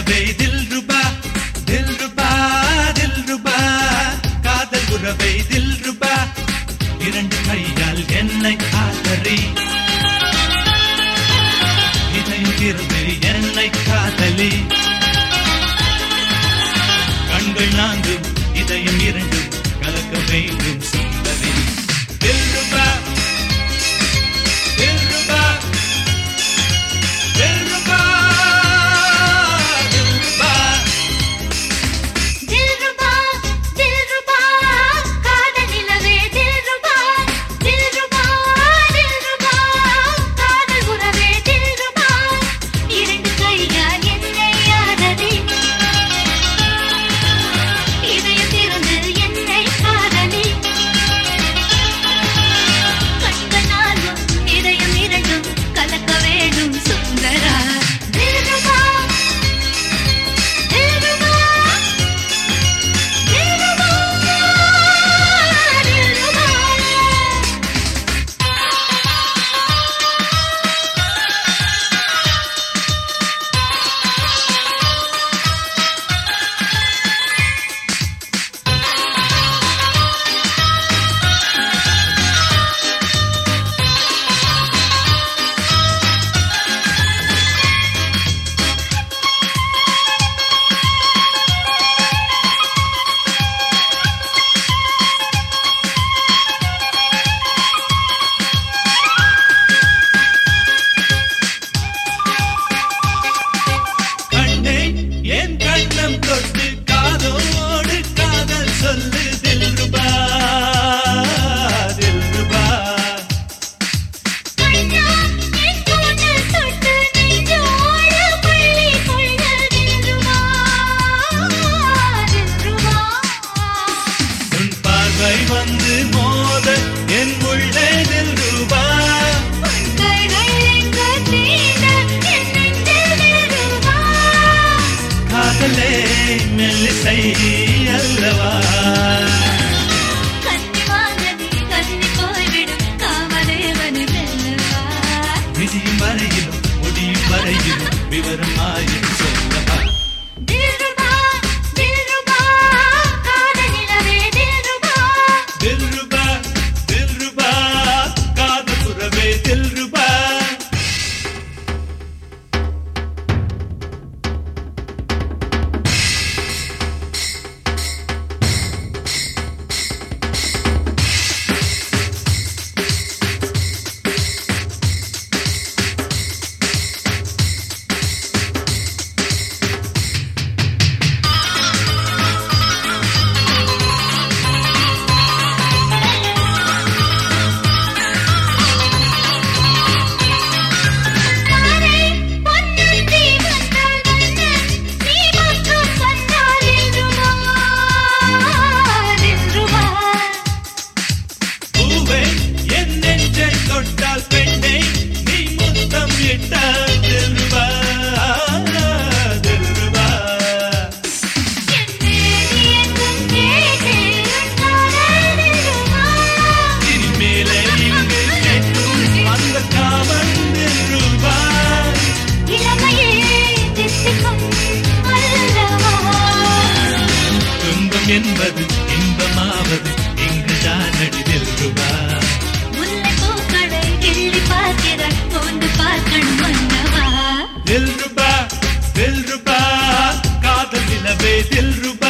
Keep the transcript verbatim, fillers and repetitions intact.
நிலவே தில்ருபா தில்ருபா தில்ருபா காதல் உறவை தில்ருபா இரண்டு கையால் என்னை காதலி இதயம் திறந்து என்னை காதலி கண்கள் நான்கும் இதயம் இரண்டும் கலக்க வேண்டும் சுந்தரி தில்ருபா தில்ருபா தில்ருபா தொட்டு காதோடு காதல் சொல்லு தில்ருபா தில்ருபா உன் பார்வை வந்து மோத என் உள்ளே தில்ருபா காதலே மெல்லிசை அல்லவா விதியும் வரையிலும் முடியும் வரையிலும் விவரம் ஆயும் சொல்லவா தில்ருபா தில்ருபா காதல் உறவே தில்ருபா தொட்டால் பெண்ணை நீ முத்தம் இட்டால் தில்ருபா தில்ருபா இனிமேலே இங்கு கேட்கும் அந்த காவல் தில்ருபா துன்பம் என்பது இன்பமாவது இங்கு தானடி தில்ருபா தில்ருபா தில்ருபா காதல் நிலவே தில்ருபா